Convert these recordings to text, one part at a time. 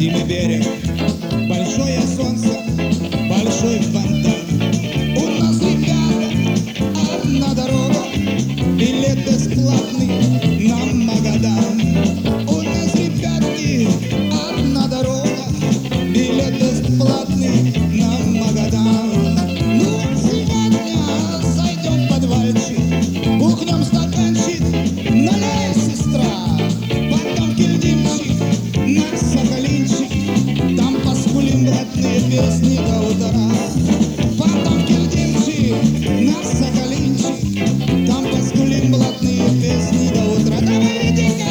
родимый берег, большое солнце, большой фонтан. У нас, ребята, одна дорога, билет бесплатный на Магадан. У нас, ребятки, одна дорога, билет бесплатный на Магадан. Ну, сегодня зайдем в подвальчик, бухнем стаканчик, налей, сестра, потом кильдимчик на Сахалинчик, там поскулим блатные песни до утра. Потом кильдимчик на Сахалинчик, там поскулим блатные песни до утра. Давай, иди-ка!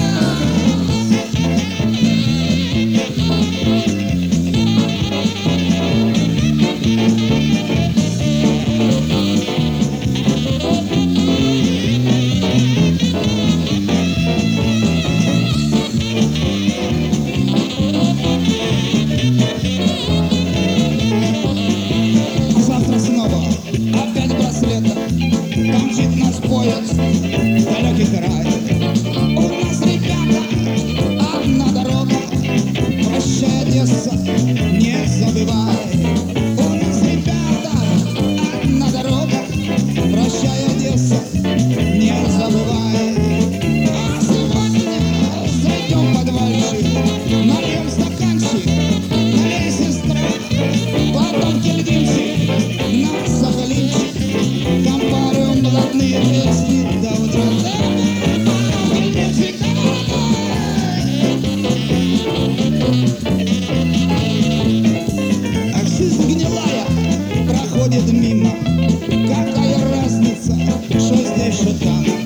Завтра снова опять браслета, там мчит наш поезд в далекий край. У нас, ребята, одна дорога, прощай, Одесса, не забывай. У нас, ребята, одна дорога, прощай, Одесса, не забывай. А сегодня зайдем в подвальчик, нальем стаканчик, налей, сестра, потом кильдимчик на Сахалинчик, там парим блатные песни до утра. Кильдимчик, ах, жизнь гнилая проходит мимо, какая разница, что здесь, что там.